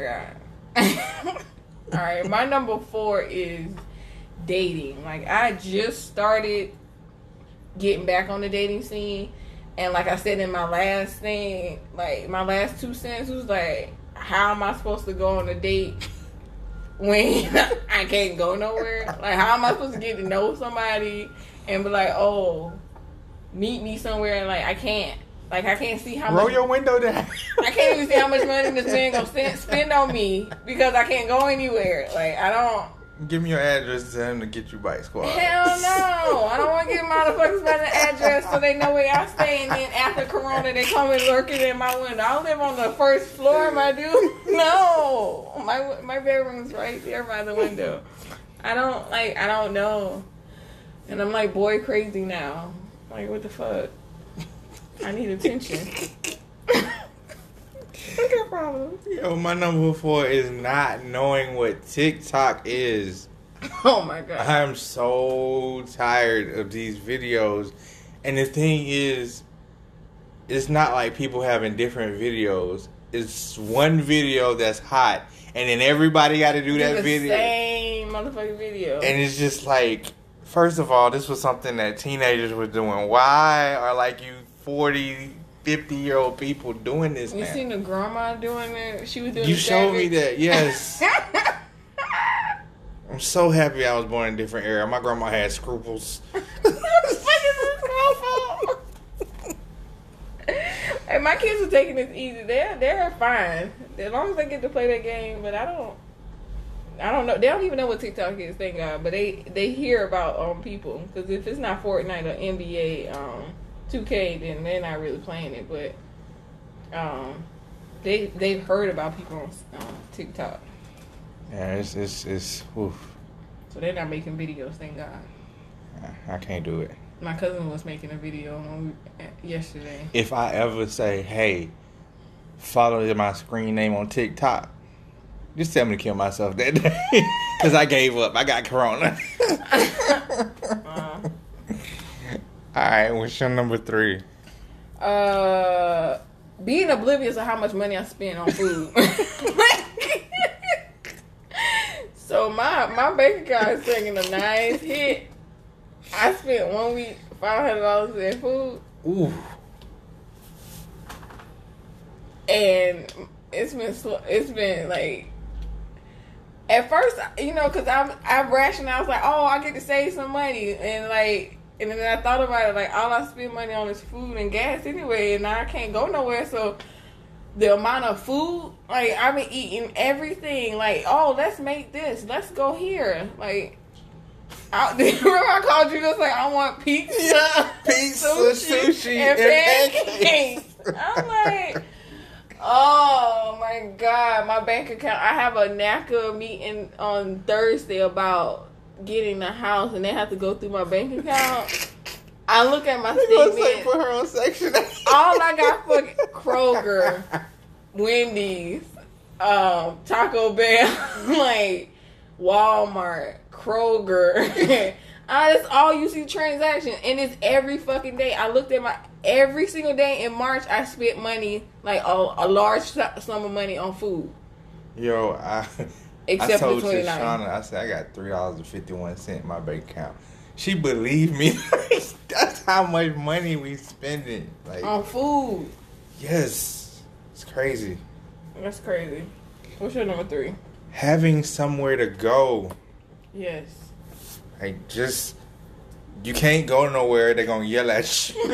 god. All right, my number 4 is dating. Like, I just started getting back on the dating scene, and like I said in my last thing, like my last 2 cents was like, how am I supposed to go on a date when I can't go nowhere? Like, how am I supposed to get to know somebody and be like, oh, meet me somewhere, and like I can't see how much. Roll your window down. I can't even see how much money this man gonna spend on me because I can't go anywhere. Like, I don't. Give me your address to him to get you Bike Squad. Hell no. I don't want to give motherfuckers by the address so they know where I stay, and then after Corona they come and lurking in my window. I live on the first floor, my dude. No. My bedroom's right there by the window. I don't know. And I'm like boy crazy now. Like, what the fuck? I need attention. Okay, problem. Yo, my number 4 is not knowing what TikTok is. Oh my god. I'm so tired of these videos. And the thing is, it's not like people having different videos. It's one video that's hot, and then everybody got to do that video. Same motherfucking video. And it's just like, first of all, this was something that teenagers were doing. Why are like you 40, 50-year-old people doing this now? You seen the grandma doing it? She was doing. You showed me that, yes. I'm so happy I was born in a different era. My grandma had scruples. Hey, my kids are taking this easy. They're fine as long as they get to play that game. But I don't know. They don't even know what TikTok is, thank God. But they hear about people, because if it's not Fortnite or NBA 2K, then they're not really playing it. But they've heard about people on TikTok. Yeah, it's oof. So they're not making videos, thank God. I can't do it. My cousin was making a video yesterday. If I ever say, hey, follow my screen name on TikTok, just tell me to kill myself that day. Because I gave up. I got corona. Alright, what's your number 3? Being oblivious of how much money I spend on food. So my bank account is taking a nice hit I spent 1 week $500 in food. Ooh. And it's been like, at first, you know, because I'm rational. I was like, oh, I get to save some money. And then I thought about it, like, all I spend money on is food and gas anyway, and now I can't go nowhere. So the amount of food, like, I've been eating everything. Like, oh, let's make this. Let's go here. Like, remember I called you, just like, I want pizza, sushi and pancakes. I'm like, oh my God, my bank account. I have a NACA meeting on Thursday about getting the house, and they have to go through my bank account. I look at my statement. Put her on Section 8. All I got for Kroger, Wendy's, Taco Bell, like Walmart, Kroger. That's all you see transaction, and it's every fucking day. I looked at every single day in March. I spent money, like a large sum of money on food. Yo, Except I told for 29. Shauna, I said I got $3.51 in my bank account. She believed me. That's how much money we spending, like, on food. Yes, it's crazy. That's crazy. What's your number 3? Having somewhere to go. Yes. Like, just, you can't go nowhere. They're gonna yell at you.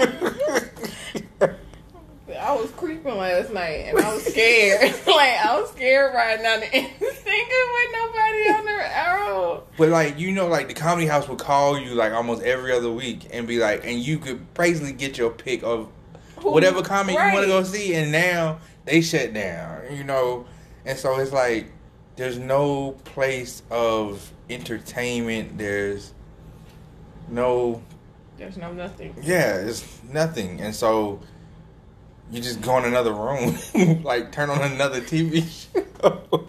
I was creeping last night, and I was scared. Like, I was scared riding down the instinct with nobody on the road. But, like, you know, like, the Comedy House would call you, like, almost every other week and be like, and you could basically get your pick of whatever comic you want to go see, and now they shut down, you know? And so it's like, there's no place of entertainment. There's no nothing. Yeah, it's nothing. And so you just go in another room, like turn on another TV show.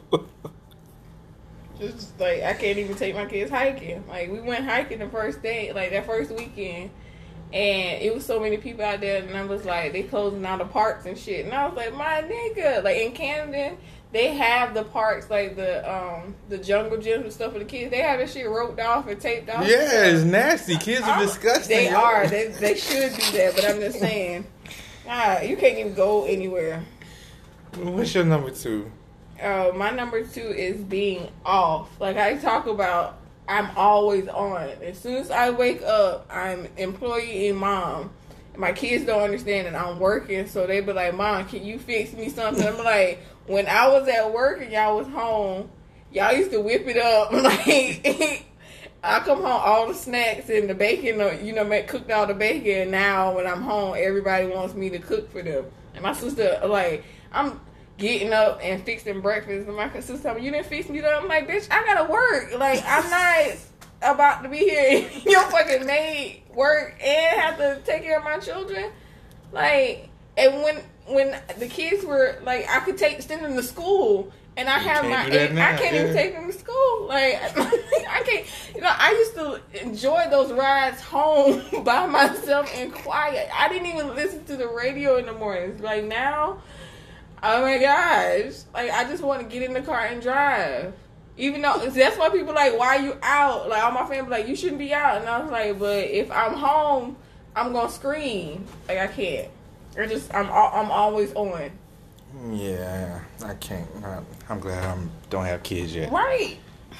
Just like, I can't even take my kids hiking. Like, we went hiking the first day, like that first weekend, and it was so many people out there, and I was like, they closing out the parks and shit. And I was like, my nigga, like in Camden, they have the parks, like the jungle gyms and stuff for the kids. They have that shit roped off and taped off. Yeah, it's nasty. Kids are disgusting. They are. They should do that, but I'm just saying, you can't even go anywhere. What's your number 2? My number 2 is being off. Like I talk about, I'm always on. As soon as I wake up, I'm employee and mom. My kids don't understand that I'm working, so they be like, Mom, can you fix me something? I'm like, when I was at work and y'all was home, y'all used to whip it up. Like, I come home, all the snacks and the bacon, cooked all the bacon. And now when I'm home, everybody wants me to cook for them. And my sister, like, I'm getting up and fixing breakfast, and my sister told me, you didn't fix me up. I'm like, bitch, I gotta work. Like, I'm not about to be here in your fucking maid work and have to take care of my children. Like, and when the kids were like, I could send them to school, and I can't even take them to school. Like, I can't. I used to enjoy those rides home by myself and quiet. I didn't even listen to the radio in the mornings. Like, now, oh my gosh, like, I just want to get in the car and drive. Even though, that's why people like, why are you out? Like, all my family like, you shouldn't be out. And I was like, but if I'm home, I'm gonna scream. Like, I can't. I'm always on. Yeah, I can't. I'm glad I don't have kids yet. Right.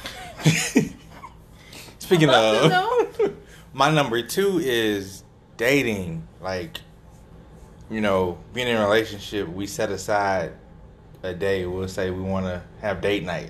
Speaking of, my number 2 is dating. Like, being in a relationship, we set aside a day. We'll say we want to have date night.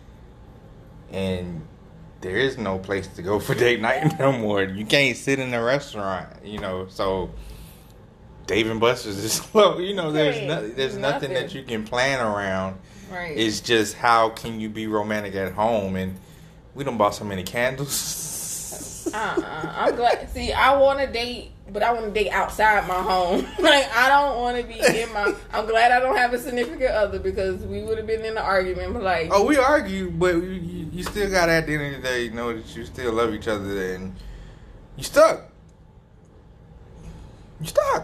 And there is no place to go for date night no more. You can't sit in a restaurant, so Dave & Buster's is slow. There's nothing that you can plan around. Right. It's just, how can you be romantic at home? And we done bought so many candles. I'm glad. See, I want to date, but I want to date outside my home. Like, I don't want to be in my. I'm glad I don't have a significant other, because we would have been in an argument. But like, we argue, but you still got to, at the end of the day, know that you still love each other, and you stuck. You stuck.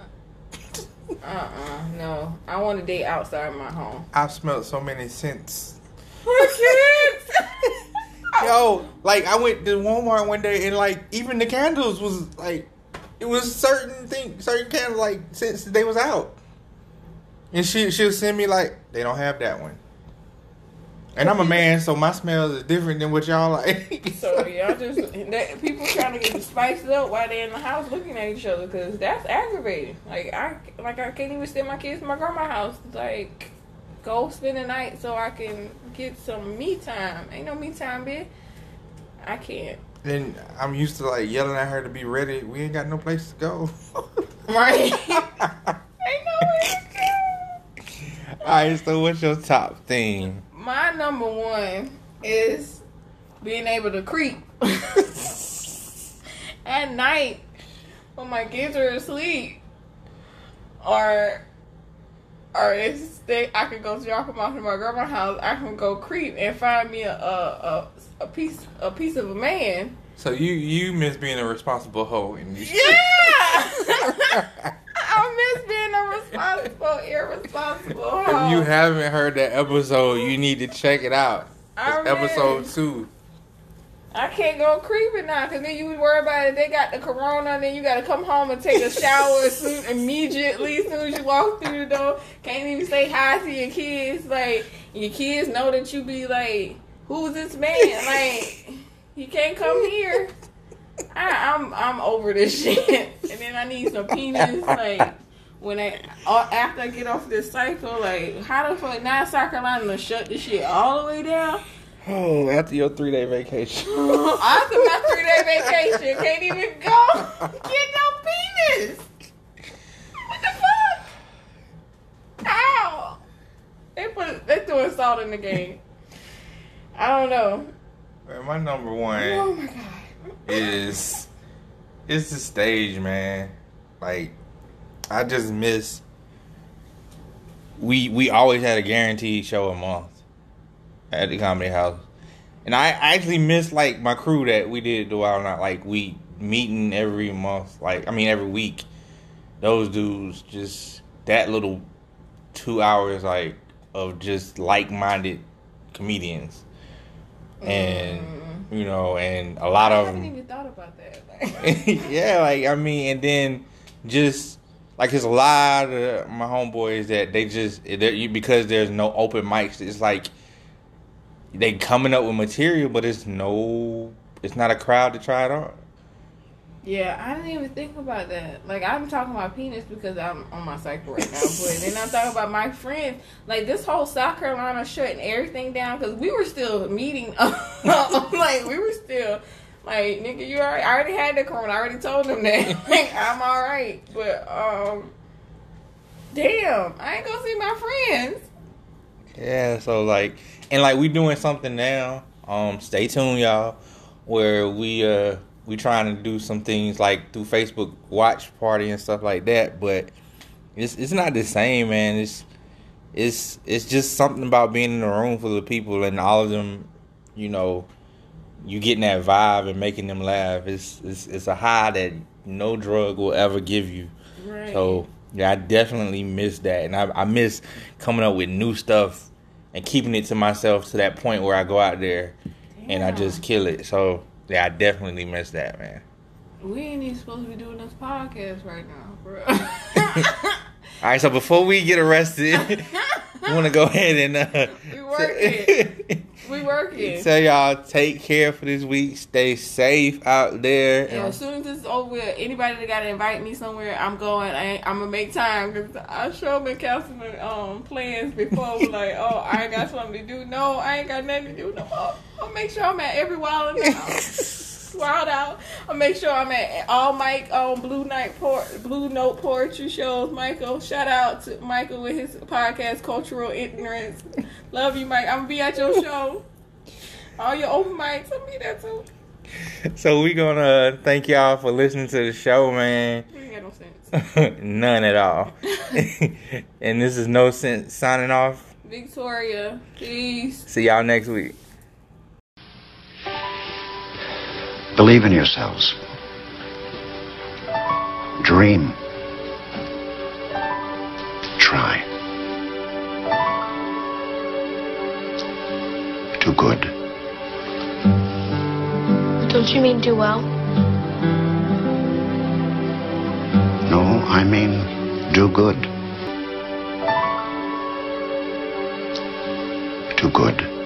No. I want to date outside my home. I've smelled so many scents. I Yo, like I went to Walmart one day and like even the candles was like it was certain candles like since they was out. And she'll send me like they don't have that one. And I'm a man, so my smell is different than what y'all like. So y'all just people trying to get the spiced up while they're in the house looking at each other because that's aggravating. Like I can't even send my kids to my grandma's house. Like go spend the night so I can get some me time. Ain't no me time, bitch. I can't. And I'm used to like yelling at her to be ready. We ain't got no place to go. Right. Ain't no way to go. Alright, so what's your top thing? My number one is being able to creep at night when my kids are asleep, or I could go drop them off to my grandma's house. I can go creep and find me a piece of a man. So you miss being a responsible hoe in these Yeah. I miss being a irresponsible hoe. If you haven't heard that episode, you need to check it out. It's episode 2. I can't go creeping now because then you worry about it. They got the corona, and then you got to come home and take a shower immediately as soon as you walk through the door. Can't even say hi to your kids. Like, your kids know that you be like, who's this man? Like, he can't come here. I'm over this shit. And then I need some penis. Like, after I get off this cycle, like, how the fuck now South Carolina to shut this shit all the way down? Oh, after your 3-day vacation. After my 3-day vacation, can't even go get no penis. What the fuck? How? They threw salt in the game. I don't know. Man, my number one. Oh my god. It's the stage, man. Like, I just miss. We always had a guaranteed show a month at the Comedy House, and I actually miss like my crew that we did the Wild Night. Like we meeting every month, every week. Those dudes, just that little 2 hours like of just like-minded comedians, and and a lot of them. I haven't even thought about that. Yeah, and then just like there's a lot of my homeboys that because there's no open mics, it's like they coming up with material, but it's not a crowd to try it on. Yeah, I didn't even think about that. Like, I'm talking about penis because I'm on my cycle right now. But then I'm talking about my friends. Like, this whole South Carolina shutting everything down because we were still meeting. Like, we were still, like, nigga, you already, I already had the corona. I already told them that. Like, I'm all right. But, damn, I ain't gonna see my friends. Yeah, so, we doing something now. Stay tuned, y'all, where we trying to do some things like through Facebook watch party and stuff like that, but it's not the same, man. It's just something about being in a room full of people and all of them, you getting that vibe and making them laugh. It's a high that no drug will ever give you. Right. So yeah, I definitely miss that, and I miss coming up with new stuff and keeping it to myself to that point where I go out there and I just kill it. So. Yeah, I definitely miss that, man. We ain't even supposed to be doing this podcast right now, bro. All right, so before we get arrested, we want to go ahead and... We working. Tell y'all, take care for this week. Stay safe out there. And as soon as this is over with, anybody that got to invite me somewhere, I'm going. I'm going to make time. Because I sure been canceling plans before. Like, I ain't got something to do. No, I ain't got nothing to do no more. I'll make sure I'm at every Wild Out. I'll make sure I'm at all Mike Blue Note Poetry shows. Michael, shout out to Michael with his podcast Cultural Ignorance. Love you, Mike. I'm gonna be at your show. All your open mics, I'll be there too. So we gonna thank y'all for listening to the show, man. We ain't got no sense. None at all. And this is No Sense signing off. Victoria, peace. See y'all next week. Believe in yourselves. Dream. Try. Do good. Don't you mean do well? No, I mean do good. Do good.